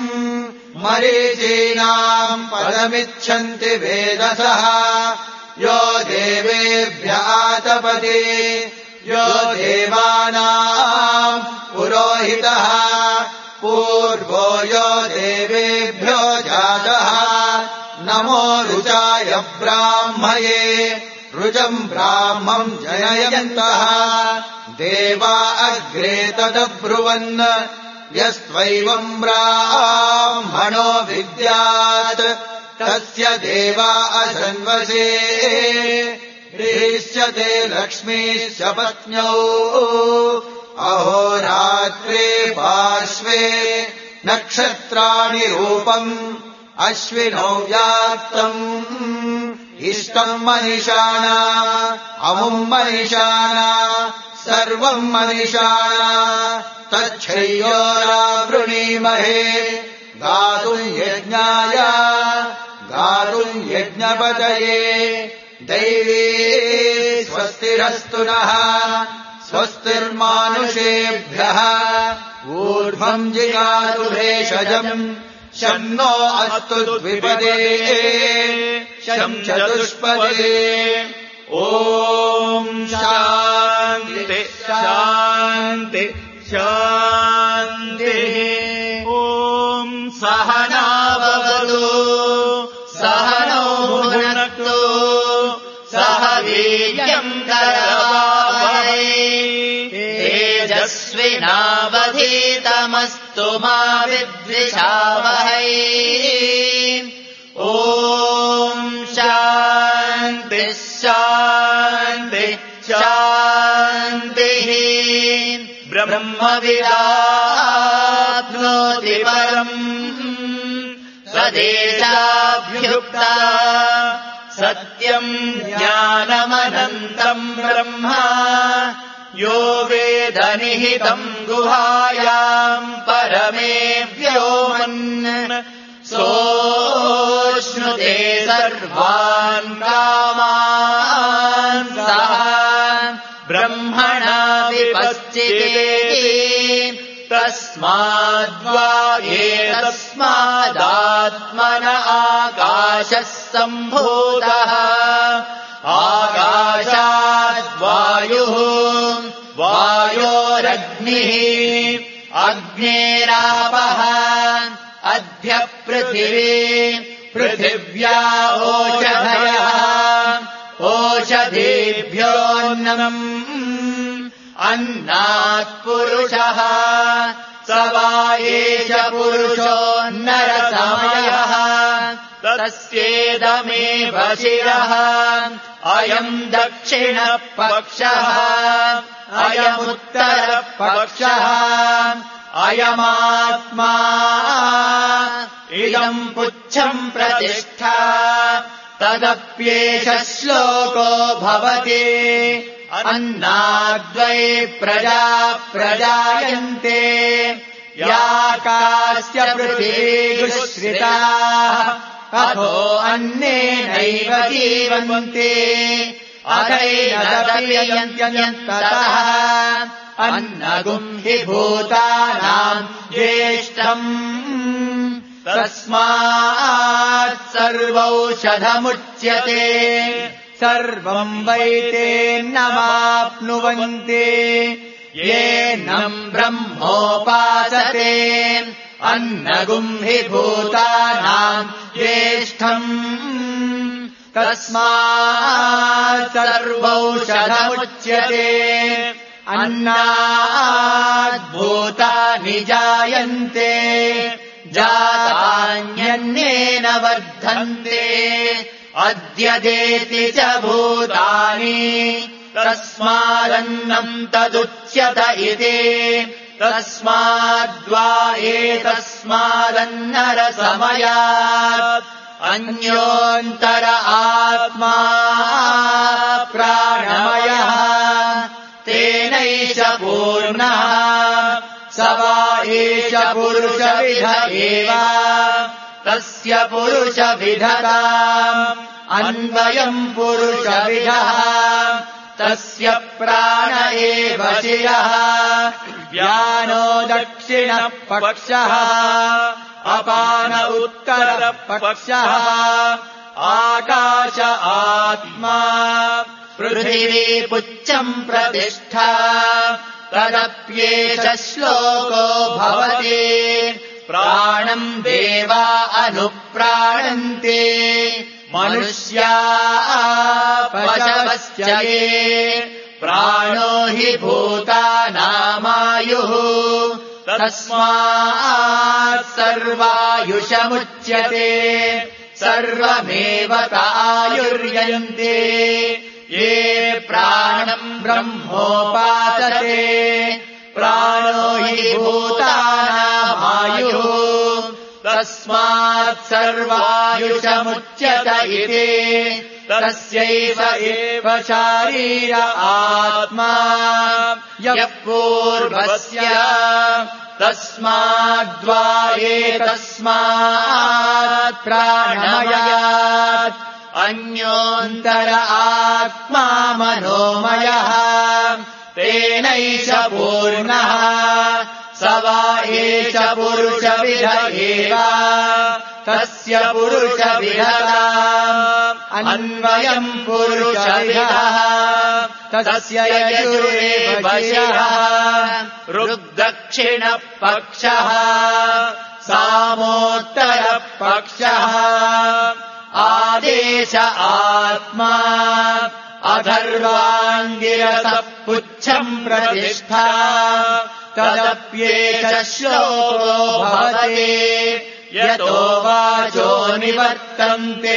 मरीचीनाम् पदमिच्छन्ति वेदसः यो देवेभ्य आतपति यो देवानाम् पुरोहितः पूर्वो यो देवेभ्यो जातः नमो रुचाय ब्राह्मये रुजम् ब्राह्मम् जनयन्तः देवा अग्रे तदब्रुवन् यस्त्वैवम् ब्राह्मणो विद्यात् तस्य देवा असन्वसे ह्रीष्यते लक्ष्मीश्च पत्न्यौ अहोरात्रे पार्श्वे नक्षत्राणि रूपम् अश्विनौ व्याप्तम् इष्टम् मनिषाणा अमुम् मनिषाणा सर्वम् मनिषाणा तच्छ्रेयोरावृणीमहे गातुम् यज्ञाय गातुम् यज्ञपतये दैवी स्वस्तिरस्तु नः स्वस्तिर्मानुषेभ्यः ऊर्ध्वम् जिगातु भेषजम् शं नो अस्तु द्विपदे शं चतुष्पदे ॐ शान्ति शान्ति शान्तिः ॐ सहनाववतु सहनौ भुनक्तु सह वीर्यम् करवावहै तेजस्विनावधीतमस्तु मा विद्विषावहै ॐ शान्ति शान्ति शान्तिः ब्रह्मविदाप्नोति परम् स्वदेशाभ्युक्ता सत्यम् ज्ञानमनन्तम् ब्रह्म यो वेद निहितम् गुहायाम् परमे व्योमन् सोऽश्नुते सर्वान् कामान् सः ब्रह्मणा विपश्चिते तस्माद्वा एतस्मादात्मन आकाशः सम्भूतः आकाशाद्वायुः वायोरग्निः अग्नेरापः अद्य पृथिवी पृथिव्या ओषधयः ओषधीभ्योऽन्नम् अन्नात् पुरुषः स वा एष पुरुषो नरसमयः तस्येदमेव शिरः अयम् दक्षिणपक्षः अयमुत्तरपक्षः अयमात्मा इदम् पुच्छम् प्रतिष्ठा तदप्येष श्लोको भवति अन्नाद्वै प्रजा प्रजायन्ते याकास्य पृथिवीगुश्रिताः अथो अन्नेनैव जीवन्ते अथैनदप्ययन्त्यन्ततः अन्नगुम् हि भूतानाम् ज्येष्ठम् तस्मात् सर्वौषधमुच्यते सर्वम् वैतेन्नमाप्नुवन्ति येनम् ब्रह्मोपासते अन्नगुम् हि भूतानाम् ज्येष्ठम् तस्मात् सर्वौषधमुच्यते अन्नात् भूतानि जायन्ते जातान्यन्नेन वर्धन्ते अद्यदेति च भूतानि तस्मादन्नम् तदुच्यत इति तस्माद्वा एतस्मादन्नरसमयात् अन्योन्तर आत्मा प्राणमयः तेनैष पूर्णः स वा एष पुरुषविध एव तस्य पुरुषविधताम् अन्वयम् पुरुषविधः तस्य प्राण एव शिरः व्यानो दक्षिणपक्षः अपान उत्तरपक्षः आकाश आत्मा पृथिवी पुच्छम् प्रतिष्ठा तदप्येष श्लोको भवति प्राणम् देवा अनुप्राणन्ते मनुष्या पशवश्च ये प्राणो हि भूतानामायुः तस्मात् सर्वायुषमुच्यते सर्वमेव आयुर्यन्ते ये प्राणम् ब्रह्मोपासते प्राणो हि भूतानामायुः तस्मात् सर्वायुषमुच्यत इति तस्यैष एव शारीर आत्मा यः पूर्वस्य तस्माद्वा एतस्मात् प्राणमयात् अन्योऽन्तर आत्मा मनोमयः तेनैष पूर्णः स वा एष पुरुषविद एव तस्य पुरुषविदताम् अन्वयम् पुरुषविदः तस्य यजुरेव शिरः ऋग्दक्षिणपक्षः सामोत्तरपक्षः आदेश आत्मा अथर्वाङ्गिरसः पुच्छम् प्रतिष्ठा तदप्येष श्लोको भवति यतो वाचो निवर्तन्ते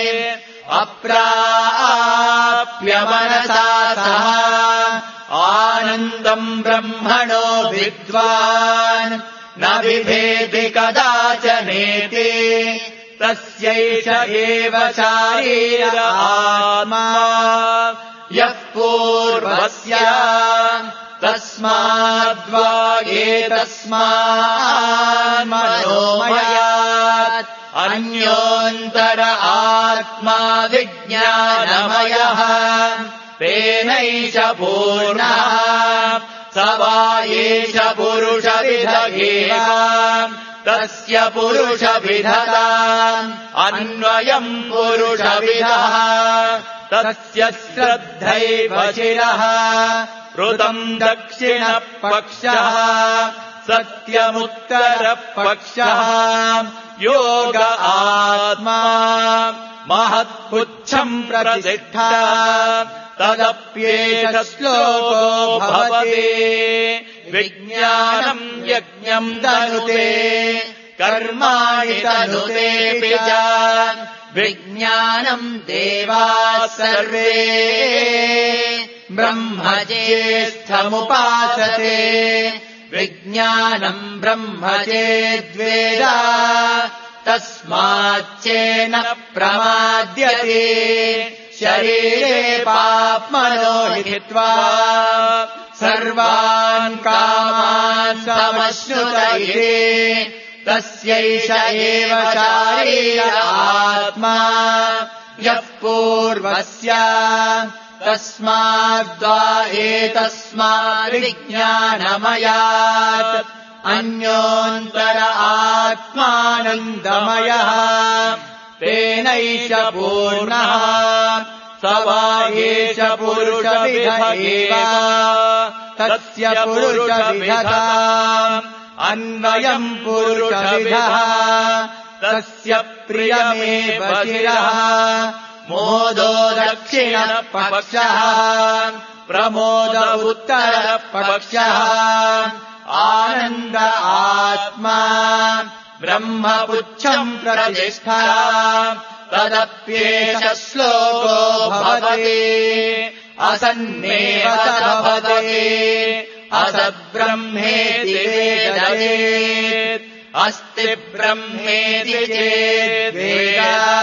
अप्राप्य मनसा सह आनन्दम् ब्रह्मणो विद्वान् न बिभेति कदाचनेति तस्यैष एव शारीर आत्मा यः पूर्वस्य तस्माद्वा एतस्मात् मनोमयात् अन्योऽन्तर आत्मा विज्ञानमयः तेनैष पूर्णः स वा एष पुरुषविद एव तस्य पुरुषविदताम् अन्वयम् पुरुषविदः तस्य श्रद्धैव शिरः ऋतम् दक्षिणपक्षः सत्यमुत्तरपक्षः योग आत्मा महत्पुच्छम् प्रतिष्ठा तदप्येष श्लोको भवति विज्ञानम् यज्ञम् तनुते कर्माणि तनुतेऽपि च विज्ञानम् देवाः सर्वे ब्रह्मज्येष्ठमुपासते विज्ञानम् ब्रह्म चेद्वेद तस्माच्चेन प्रमाद्यते शरीरे पाप्मनो हित्वा सर्वान् कामान् समश्नुत इति तस्यैष एव शारीर आत्मा यः पूर्वस्य तस्माद्वा एतस्मात् विज्ञानमयात् अन्योऽन्तर आत्मानन्दमयः तेनैष पूर्णः स वा एष पुरुषविद एव तस्य पुरुषविदताम् अन्वयम् पुरुषविदः तस्य प्रियमेव शिरः मोदो दक्षिणपक्षः प्रमोद उत्तरपक्षः आनन्द आत्मा ब्रह्मपुच्छम् प्रतिष्ठा तदप्येष श्लोको भवति असन्नेव तद्भवति असद्ब्रह्मेति वेदयेत् अस्ति ब्रह्मेति चेद्वेद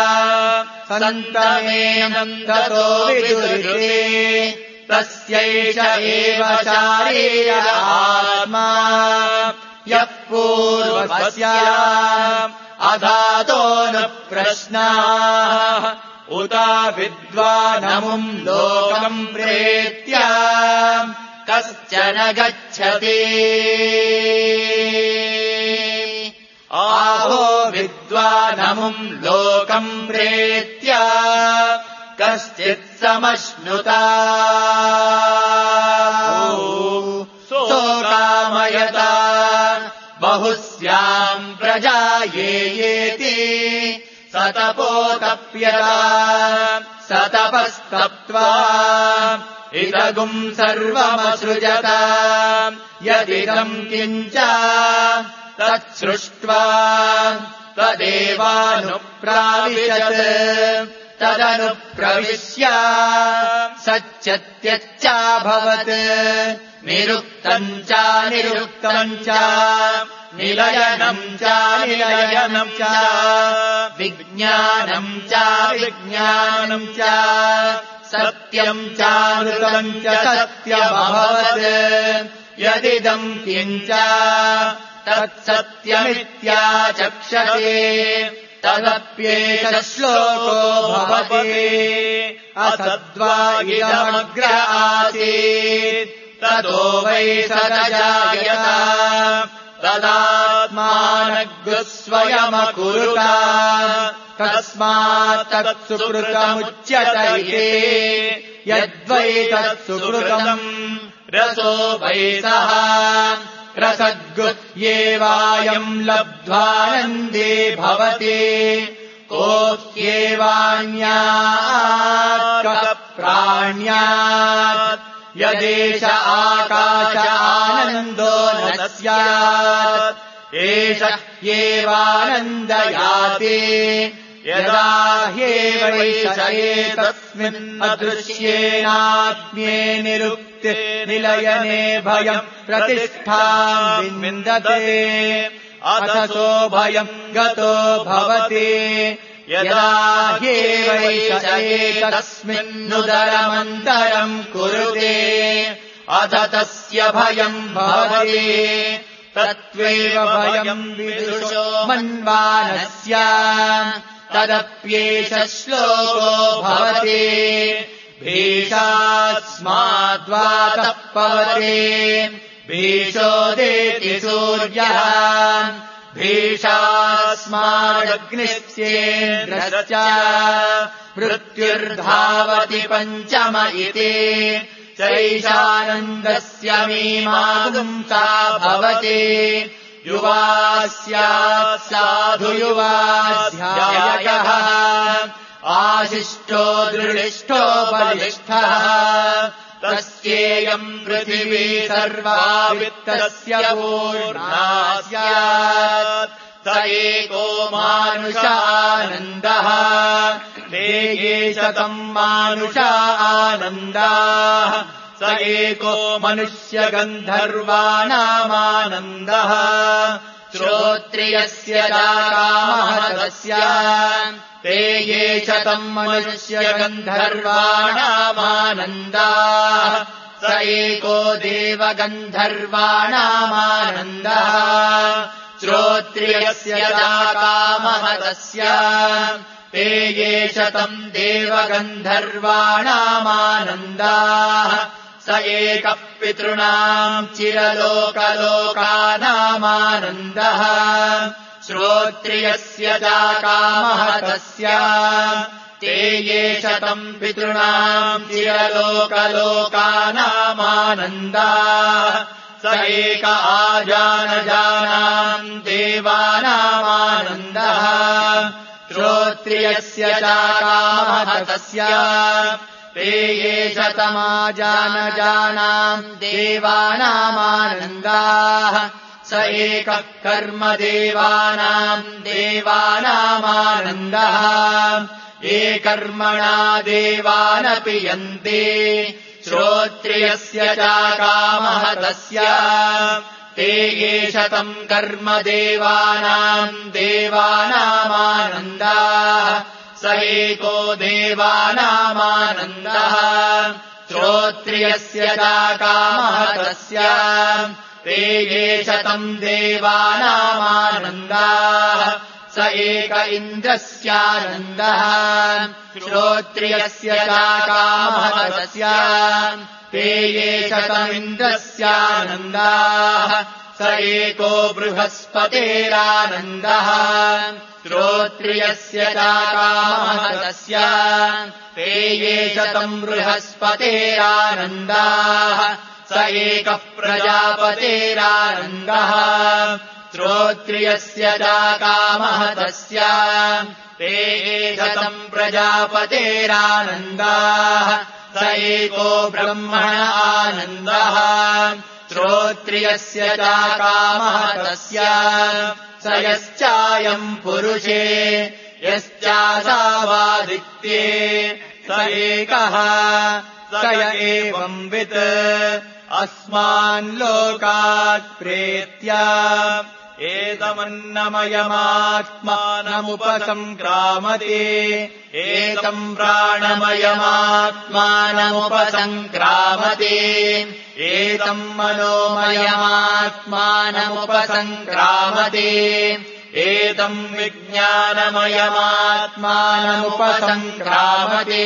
सन्तमेनं ततो विदुर्ते तस्यैष एव शारीर आत्मा यः पूर्वस्य अधातो न प्रश्नाः उता विद्वानमुम् लोकम् प्रेत्य कश्चन गच्छति आहो विद्वानमुम् लोकम् प्रेत्य कश्चित् समश्नुता सोकामयता बहुस्याम् प्रजा येति सतपोतप्यता सतपस्तप्त्वा इदगुम् सर्वमसृजत यदिदम् किञ्च तत्सृष्ट्वा तदेवानुप्राविशत् तदनुप्रविश्य सच्चत्यच्चाभवत् निरुक्तम् च निरुक्तम् च निलयनम् च निलयनम् च विज्ञानम् च विज्ञानम् च सत्यम् चामृतम् च सत्यमभवत् यदिदम् किञ्च तत्सत्यमित्याचक्षते तदप्येष श्लोको भवति असद्वा इदमग्र आसीत् ततो वै सदजायत तदात्मानग्रः स्वयमकुरुत तस्मात् तत्सुकृतमुच्यत इति यद्वै तत्सुकृतम् रसो वै सः रसद्गुह्येवायम् लब्ध्वानन्दे भवति को ह्येवान्यात् कः प्राण्यात् यदेष आकाश आनन्दो न स्यात् एष ह्येवानन्दयाति यदा ह्येवैष एतस्मिन् अदृश्येनात्म्ये निरुक्ते निलयने भयम् प्रतिष्ठाम् विन्दते अथसो भयम् गतो भवति यदा ह्येवैष एतस्मिन्नुदरमन्तरम् कुरुते अथ तस्य भयम् भवति तत्त्वेव भयम् विदुषो मन्वानस्य तदप्येष श्लोको भवति भीषास्माद्वातः पवते भीषोदेति सूर्यः भीषास्मादग्निश्चेन्द्रश्च मृत्युर्धावति पञ्चम इति चैषानन्दस्य मीमांसा भवति युवा स्यात् साधु युवाध्यायः आशिष्टो दृढिष्ठो बलिष्ठः तस्येयम् पृथिवी सर्वा वित्तस्य पूर्णा स्यात् स एको मानुष आनन्दः ते ये शतम् मानुष आनन्दाः स एको मनुष्यगन्धर्वाणामानन्दः श्रोत्रियस्य कामः तस्य ते ये शतम् मनुष्यगन्धर्वाणामानन्दाः स एको देवगन्धर्वाणामानन्दः श्रोत्रियस्य कामः तस्य ते ये शतम् देवगन्धर्वाणामानन्दाः स एकः पितॄणाम् चिरलोकलोकानामानन्दः श्रोत्रियस्य कामः तस्य ते ये शतम् पितॄणाम् चिरलोकलोकानामानन्दाः स एक आजानजानाम् देवानामानन्दः श्रोत्रियस्य कामः तस्य ते ये शतमाजानजानाम् देवानामानन्दाः स एकः कर्मदेवानाम् देवानामानन्दः ये कर्मणा देवानपि यन्ते श्रोत्रियस्य कामः तस्य ते ये शतम् कर्मदेवानाम् देवानामानन्दाः स एको देवानामानन्दः श्रोत्रियस्य कामः तस्य ते ये शतम् देवानामानन्दाः स एक इन्द्रस्यानन्दः श्रोत्रियस्य कामः तस्य ते ये शतमिन्द्रस्यानन्दाः स स एको बृहस्पतेरानन्दः श्रोत्रियस्य चाकामः तस्य ते ये शतम् बृहस्पतेरानन्दाः स एकः प्रजापतेरानन्दः श्रोत्रियस्य चाकामः तस्य ते शतम् प्रजापतेरानन्दाः स एको ब्रह्मण आनन्दः श्रोत्रियस्य चाकामः तस्य स यश्चायम् पुरुषे यश्चासावादित्ये स एकः स य एवंवित् अस्मान् लोकात् प्रेत्य एतमन्नमयमात्मानमुपसङ्क्रामते एतम् प्राणमयमात्मानमुपसङ्क्रामते एतम् मनोमयमात्मानमुपसङ्क्रामते एतम् विज्ञानमयमात्मानमुपसङ्क्रामते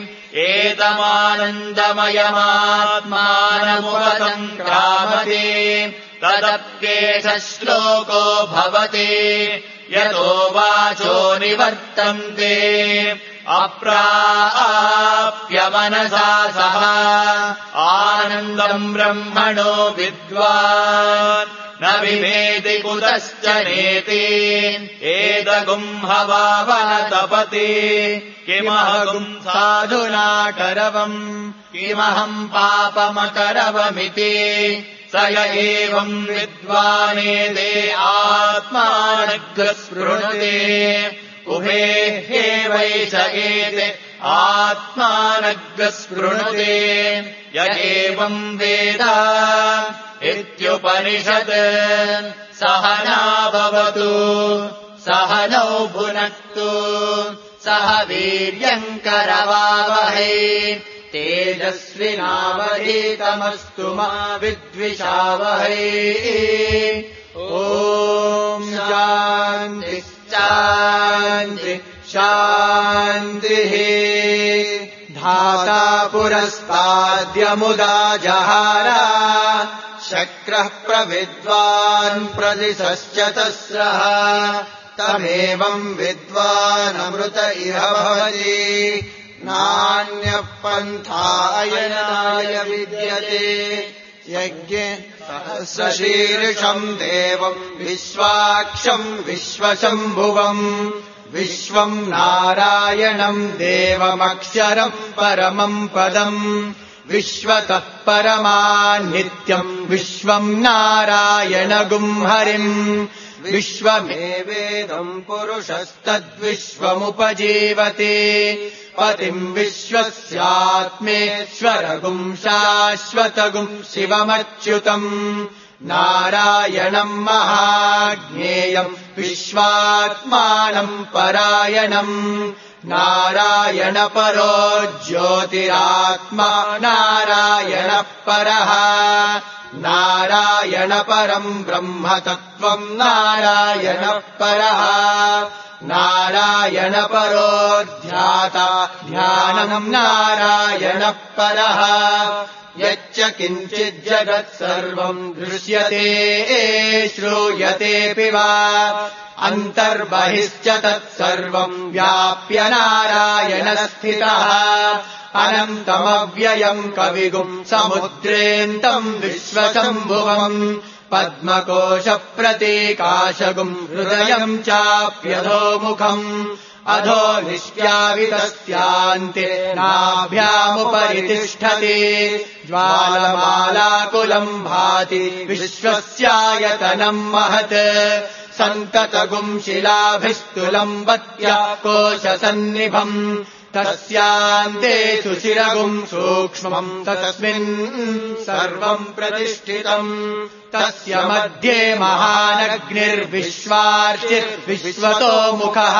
एतमानन्दमयमात्मानमुपसङ्क्रामते तदप्येष श्लोको भवति यतो वाचो निवर्तन्ते अप्राप्यमनसा सह आनन्दम् ब्रह्मणो विद्वान् न विवेति कुतश्च नेति एतगुंहवावनतपति किमहगुम् साधुना करवम् किमहम् पापमकरवमिति स य एवम् विद्वानेदे आत्मानग्रस्पृणुते उभे वैष एते आत्मानग्रस्पृणुते य एवम् वेद इत्युपनिषत् सहना भवतु सहनौ भुनक्तु सह वीर्यम् करवावहै तेजस्विनावधीतमस्तु मा विद्विषावहै ॐ शान्ति शान्ति शान्तिः धाता पुरस्ताद्यमुदा जहार शक्रः प्रविद्वान् प्रदिशश्च तस्रः तमेवम् विद्वानमृत इह भवति नान्यः पन्थायनाय विद्यते यज्ञे सहस्रशीर्षम् देवम् विश्वाक्षम् विश्वशम्भुवम् विश्वम् नारायणम् देवमक्षरम् परमम् पदम् विश्वतः परमान्नित्यम् विश्वम् नारायणगुम् हरिम् विश्वमेवेदम् पुरुषस्तद्विश्वमुपजीवते पतिम् विश्वस्यात्मेश्वरगुम् शाश्वतगुम् शिवमच्युतम् नारायणम् महाज्ञेयम् विश्वात्मानम् परायणम् नारायणपरो ज्योतिरात्मा नारायणः परः नारायणपरम् ब्रह्मतत्त्वम् नारायणः परः नारायणपरो ध्याता ध्यानम् नारायणः परः यच्च किञ्चिज्जगत् सर्वम् दृश्यते श्रूयतेऽपि वा अन्तर्बहिश्च तत्सर्वम् व्याप्य नारायणस्थितः अनन्तमव्ययम् कविगुम् समुद्रेऽन्तम् विश्वशम्भुवम् पद्मकोशप्रतीकाशगुम् हृदयम् चाप्यधोमुखम् अधो निष्क्यावितस्यान्ते नाभ्यामुपरि तिष्ठति ज्वालमालाकुलम् भाति विश्वस्यायतनम् महत् सन्ततगुम् शिलाभिस्तुलम् वत्या कोशसन्निभम् तस्यान्ते सुशिरगुम् सूक्ष्मम् तस्मिन् सर्वम् प्रतिष्ठितम् तस्य मध्ये महानग्निर्विश्वार्चिर्विश्वतो मुखः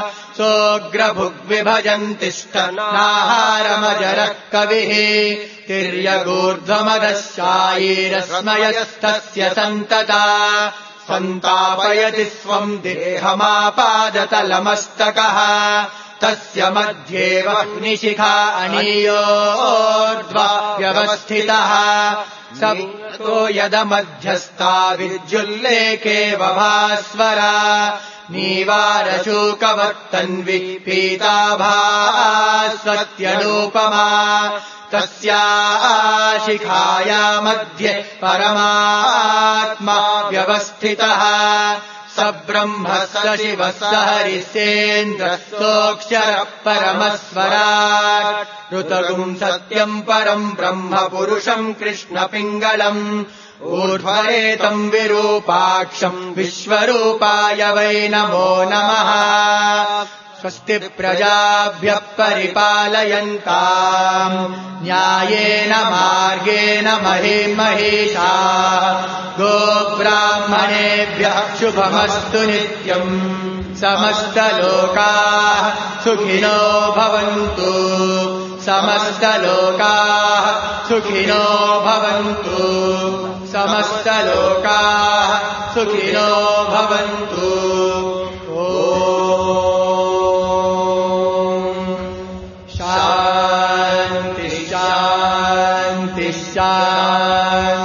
सोऽग्रभुग्विभजन्तिष्ठन्नाहारमजरः कविः तिर्यगूर्ध्वमदशायीरस्मयस्तस्य सन्तता सन्तापयति स्वम् देहमापादतलमस्तकः तस्य मध्ये वह्निशिखा अनीयोर्ध्वा व्यवस्थितः सतो यदमध्यस्था विद्युल्लेखेव भास्वरा नीवारशूकवत्तन्वी पीताभास्वत्यनूपमा तस्या शिखाया मध्ये परमात्मा व्यवस्थितः स ब्रह्म स शिवः स हरिश्चेन्द्रः सोऽक्षरः परमस्वराट् ऋतगुम् सत्यम् परम् ब्रह्म पुरुषम् कृष्णपिङ्गलम् ऊर्ध्वरेतम् विरूपाक्षम् विश्वरूपाय वै नमो नमः स्वस्ति प्रजाभ्यः परिपालयन्ताम् न्यायेन मार्गेण महिषाः गोब्राह्मणेभ्यः शुभमस्तु नित्यम् समस्तलोकाः सुखिनो भवन्तु समस्तलोकाः सुखिनो भवन्तु समस्तलोकाः सुखिनो भवन्तु शान्ति शान्ति शान्ति